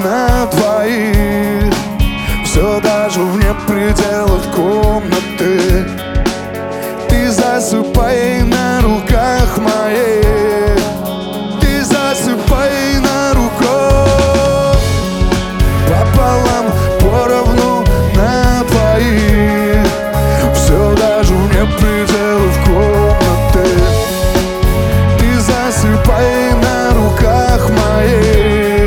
на двоих. Все даже вне пределов комнаты. Ты засыпай на руках моих. Ты засыпай на руках. Пополам, поровну на двоих. Все даже вне пределов комнаты. Ты засыпай на руках моих.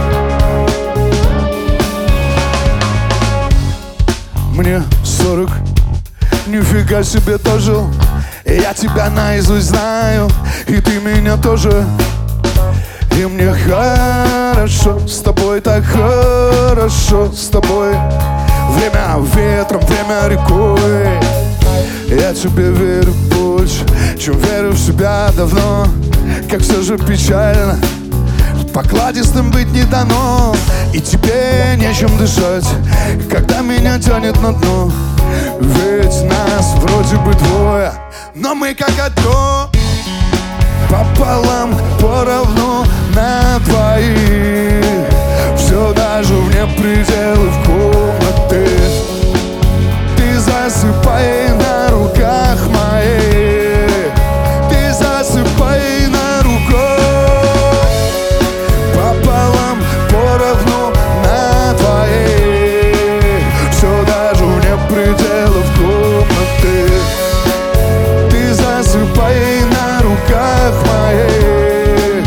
Мне 40, нифига себе дожил. Я тебя наизусть знаю, и ты меня тоже. И мне хорошо с тобой, так хорошо с тобой. Время ветром, время рекой. Я тебе верю больше, чем верю в себя давно. Как все же печально, покладистым быть не дано. И тебе нечем дышать, когда меня тянет на дно. Ведь нас вроде бы двое, но мы как одно. Пополам, поровну на двоих. Все даже вне пределов комнаты. Ты засыпай на руках моих. Ты засыпай на руках. Пополам, поровну на двоих. Все даже вне пределов комнаты. Ты засыпай на руках моих.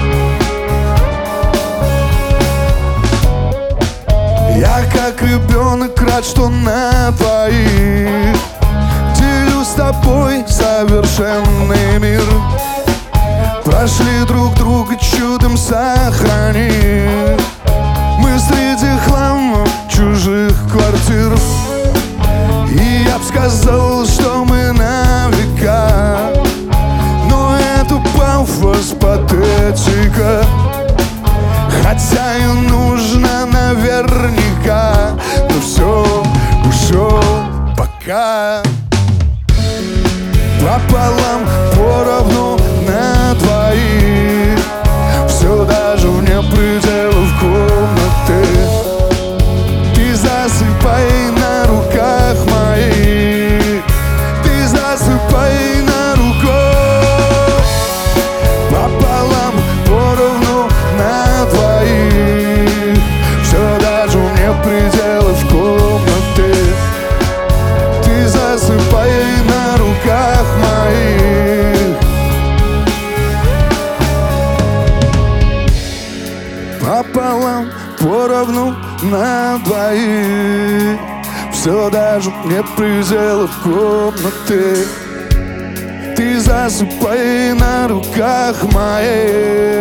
Я как ребенок рад, что на двоих. Делю с тобой совершенный мир. Прошли друг друга чудом сохранив. Мы среди хлама чужих квартир. И я б сказал, что мы на века. Но это пафос, патетика. Хотя и нужно наверняка. Но все ушел пока. Пополам, поровну на двоих. Все даже вне пределов комнаты. Ты засыпай на руках моих. Ты засыпай на руках. Пополам, поровну на двоих. Все даже вне пределов комнаты. Ты засыпай на руках моих. Пополам, поровну на двоих. Все даже вне пределов комнаты. Ты засыпай на руках моих.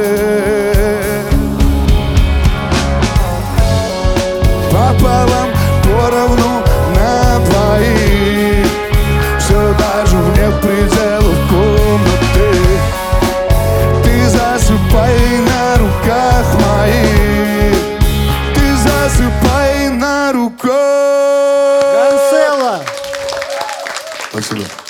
Пополам, поровну на двоих. Все даже вне пределов комнаты. Ты засыпай на руках моих. Ты засыпай на руках. Гансэлло! Спасибо.